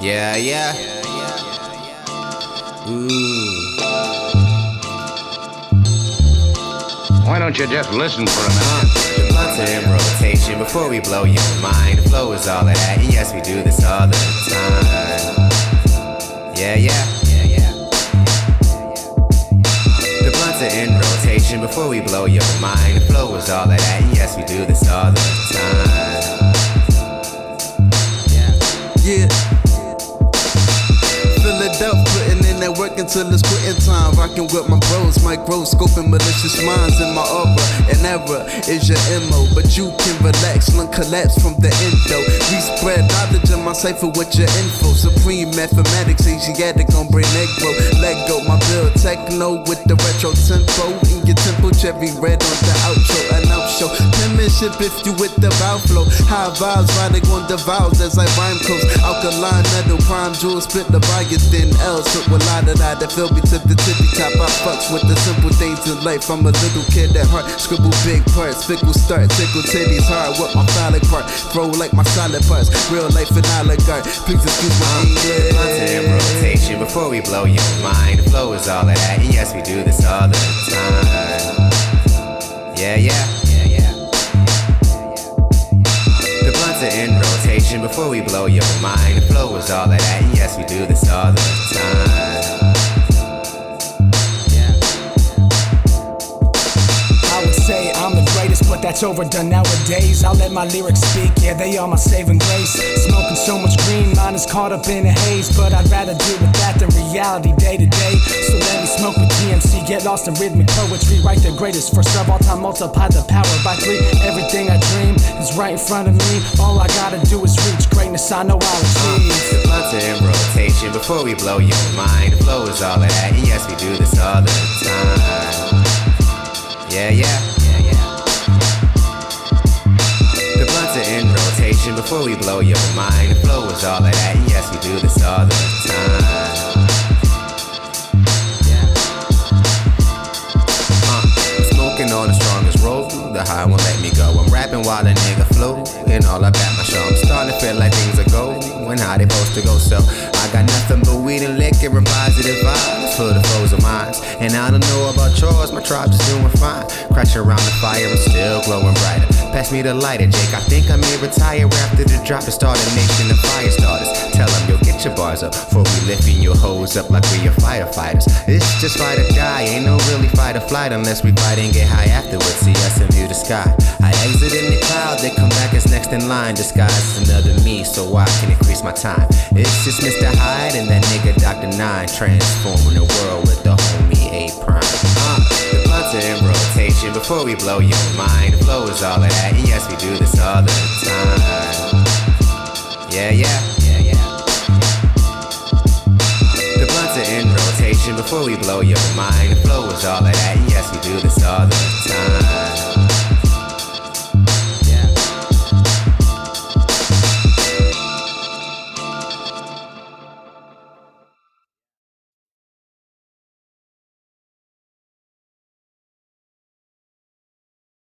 Yeah, yeah. Ooh. Why don't you just listen for a minute? The blunts are in rotation before we blow your mind. The flow is all of that, and yes, we do this all the time. Yeah, yeah. The blunts are in rotation before we blow your mind. The flow is all of that, and yes, we do this all the time. Yeah. Fill it up, putting in that work until it's quitting time. Rocking with my bros, microscoping malicious minds in my aura. And error is your MO, but you can relax, lung collapse from the endo. We spread knowledge in my cipher with your info. Supreme mathematics, Asiatic on brain negro. Let go, my bill techno with the retro tempo. In your tempo, cherry red on the outro. An outshow, penmanship if you with the vowel flow. High vibes riding on the vowels as I rhyme coast. Alkaline metal, prime jewels, spit the thin L's. Put a lot of that fill me to the tippy top. I fucks with the simple things in life. I'm a little kid at heart. Scribble big parts, fickle start, tickle titties hard with my phallic part. Throw like my solid parts. Real life and oligarch. Please excuse my English. Blunts are in rotation before we blow your mind. The flow is all of that, and yes, we do this all the time. Yeah, yeah. The blunts are in rotation before we blow your mind. The flow is all of that, and yes, we do this all the time. I would say I'm the greatest, but that's overdone nowadays. I'll let my lyrics speak, yeah, they are my saving grace. Smoking so much green, mine is caught up in a haze. But I'd rather deal with that than reality day to day. So let me smoke with TMC, get lost in rhythmic poetry. Write the greatest verse of all time, multiply the power by 3. Everything I dream is right in front of me. All I gotta do is reach greatness, I know I'll achieve. The blunts are in rotation before we blow your mind. The flow is all of that, and yes, we do this all the time. Yeah, yeah. The blunts are in rotation before we blow your mind. The flow is all of that, and yes, we do this all the time. Smoking on the strongest road, the high won't let me go. I'm rapping while a nigga flow, and all up at my show. I'm starting to feel like things are going how they supposed to go. So I got nothing but weed and liquor and positive vibes for the foes of mine. And I don't know about yours, my tribe's just doing fine. Crashing around the fire and still glowing brighter. Pass me the lighter, Jake. I think I may retire after the drop and start a nation of fire starters. Tell them, yo, get your bars up before we lifting your hoes up like we are firefighters. It's just fight or die, ain't no really fight or flight unless we fight and get high afterwards. See us and view the sky. I exit in the cloud, they come back as next in line. Disguised another me, so I can increase my time. It's just Mr. Hyde and that nigga Dr. 9, transforming the world with the homie A Prime. The blunts are in rotation before we blow your mind. The flow is all of that, and yes, we do this all the time. Yeah, yeah. The blunts are in rotation before we blow your mind. The flow is all of that, and yes, we do this all the time.